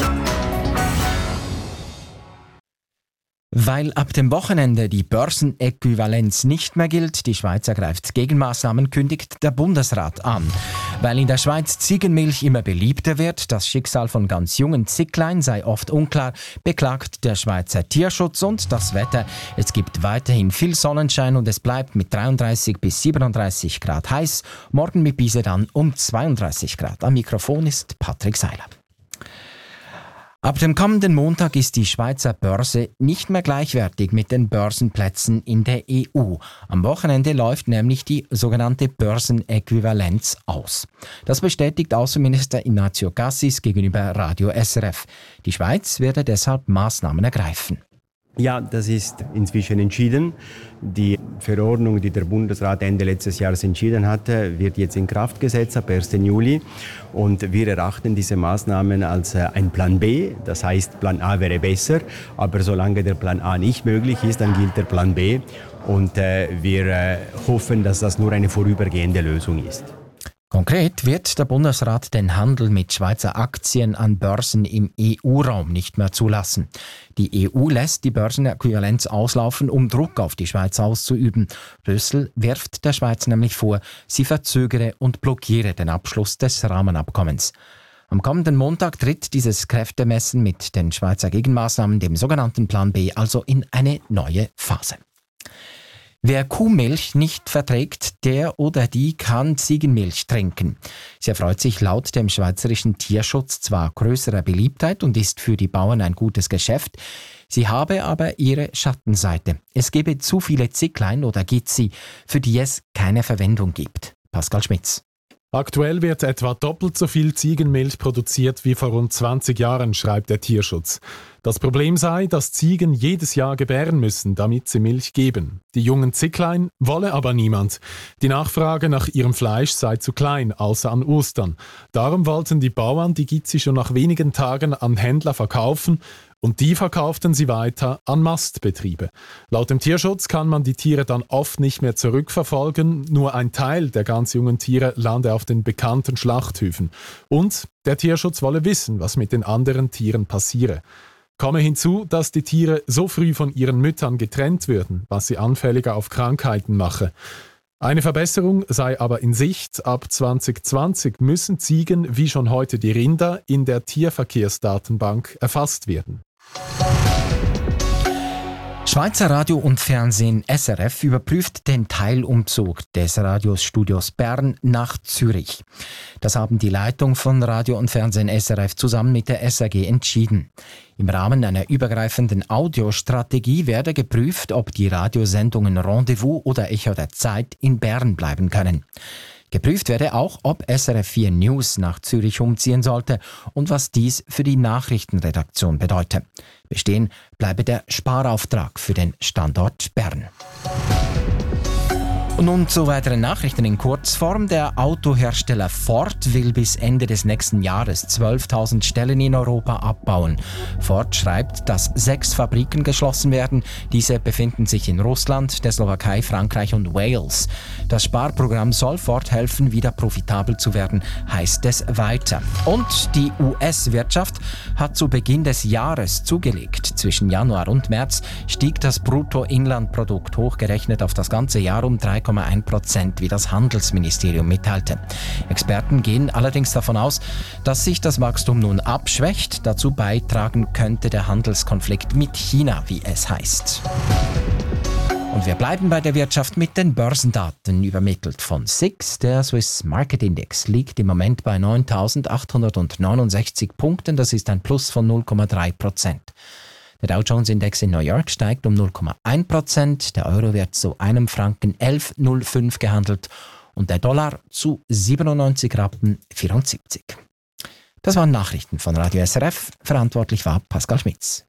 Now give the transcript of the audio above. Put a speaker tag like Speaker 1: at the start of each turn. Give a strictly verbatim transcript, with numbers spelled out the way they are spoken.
Speaker 1: Weil ab dem Wochenende die Börsenäquivalenz nicht mehr gilt, die Schweiz ergreift Gegenmaßnahmen, kündigt der Bundesrat an. Weil in der Schweiz Ziegenmilch immer beliebter wird, das Schicksal von ganz jungen Zicklein sei oft unklar, beklagt der Schweizer Tierschutz und das Wetter. Es gibt weiterhin viel Sonnenschein und es bleibt mit dreiunddreißig bis siebenunddreißig Grad heiß. Morgen mit Biese dann um zweiunddreißig Grad. Am Mikrofon ist Patrick Seiler. Ab dem kommenden Montag ist die Schweizer Börse nicht mehr gleichwertig mit den Börsenplätzen in der E U. Am Wochenende läuft nämlich die sogenannte Börsenäquivalenz aus. Das bestätigt Außenminister Ignazio Cassis gegenüber Radio S R F. Die Schweiz werde deshalb Maßnahmen ergreifen.
Speaker 2: Ja, das ist inzwischen entschieden. Die Verordnung, die der Bundesrat Ende letztes Jahres entschieden hatte, wird jetzt in Kraft gesetzt ab ersten Juli. Und wir erachten diese Maßnahmen als ein Plan B. Das heißt, Plan A wäre besser. Aber solange der Plan A nicht möglich ist, dann gilt der Plan B. Und äh, wir äh, hoffen, dass das nur eine vorübergehende Lösung ist.
Speaker 1: Konkret wird der Bundesrat den Handel mit Schweizer Aktien an Börsen im E U-Raum nicht mehr zulassen. Die E U lässt die Börsenäquivalenz auslaufen, um Druck auf die Schweiz auszuüben. Brüssel wirft der Schweiz nämlich vor, sie verzögere und blockiere den Abschluss des Rahmenabkommens. Am kommenden Montag tritt dieses Kräftemessen mit den Schweizer Gegenmaßnahmen, dem sogenannten Plan B, also in eine neue Phase. Wer Kuhmilch nicht verträgt, der oder die kann Ziegenmilch trinken. Sie erfreut sich laut dem schweizerischen Tierschutz zwar größerer Beliebtheit und ist für die Bauern ein gutes Geschäft, sie habe aber ihre Schattenseite. Es gebe zu viele Zicklein oder Gitzi, für die es keine Verwendung gibt. Pascal Schmitz.
Speaker 3: Aktuell wird etwa doppelt so viel Ziegenmilch produziert wie vor rund zwanzig Jahren, schreibt der Tierschutz. Das Problem sei, dass Ziegen jedes Jahr gebären müssen, damit sie Milch geben. Die jungen Zicklein wolle aber niemand. Die Nachfrage nach ihrem Fleisch sei zu klein, außer an Ostern. Darum wollten die Bauern die Gitzi schon nach wenigen Tagen an Händler verkaufen und die verkauften sie weiter an Mastbetriebe. Laut dem Tierschutz kann man die Tiere dann oft nicht mehr zurückverfolgen. Nur ein Teil der ganz jungen Tiere lande auf den bekannten Schlachthöfen. Und der Tierschutz wolle wissen, was mit den anderen Tieren passiere. Komme hinzu, dass die Tiere so früh von ihren Müttern getrennt würden, was sie anfälliger auf Krankheiten mache. Eine Verbesserung sei aber in Sicht. Ab zwanzig zwanzig müssen Ziegen, wie schon heute die Rinder, in der Tierverkehrsdatenbank erfasst werden.
Speaker 1: Schweizer Radio und Fernsehen S R F überprüft den Teilumzug des Radiostudios Bern nach Zürich. Das haben die Leitung von Radio und Fernsehen S R F zusammen mit der S R G entschieden. Im Rahmen einer übergreifenden Audiostrategie werde geprüft, ob die Radiosendungen Rendezvous oder Echo der Zeit in Bern bleiben können. Geprüft werde auch, ob S R F vier News nach Zürich umziehen sollte und was dies für die Nachrichtenredaktion bedeute. Bestehen bleibe der Sparauftrag für den Standort Bern. Und nun zu weiteren Nachrichten in Kurzform. Der Autohersteller Ford will bis Ende des nächsten Jahres zwölftausend Stellen in Europa abbauen. Ford schreibt, dass sechs Fabriken geschlossen werden. Diese befinden sich in Russland, der Slowakei, Frankreich und Wales. Das Sparprogramm soll Ford helfen, wieder profitabel zu werden, heißt es weiter. Und die U S-Wirtschaft hat zu Beginn des Jahres zugelegt. Zwischen Januar und März stieg das Bruttoinlandprodukt hochgerechnet auf das ganze Jahr um drei Komma eins Prozent, wie das Handelsministerium mitteilte. Experten gehen allerdings davon aus, dass sich das Wachstum nun abschwächt. Dazu beitragen könnte der Handelskonflikt mit China, wie es heißt. Und wir bleiben bei der Wirtschaft mit den Börsendaten, übermittelt von S I X. Der Swiss Market Index liegt im Moment bei neuntausendachthundertneunundsechzig Punkten. Das ist ein Plus von null Komma drei Prozent. Der Dow Jones Index in New York steigt um null Komma eins Prozent, der Euro wird zu einem Franken elf Komma null fünf gehandelt und der Dollar zu siebenundneunzig Rappen vierundsiebzig. Das waren Nachrichten von Radio S R F, verantwortlich war Pascal Schmitz.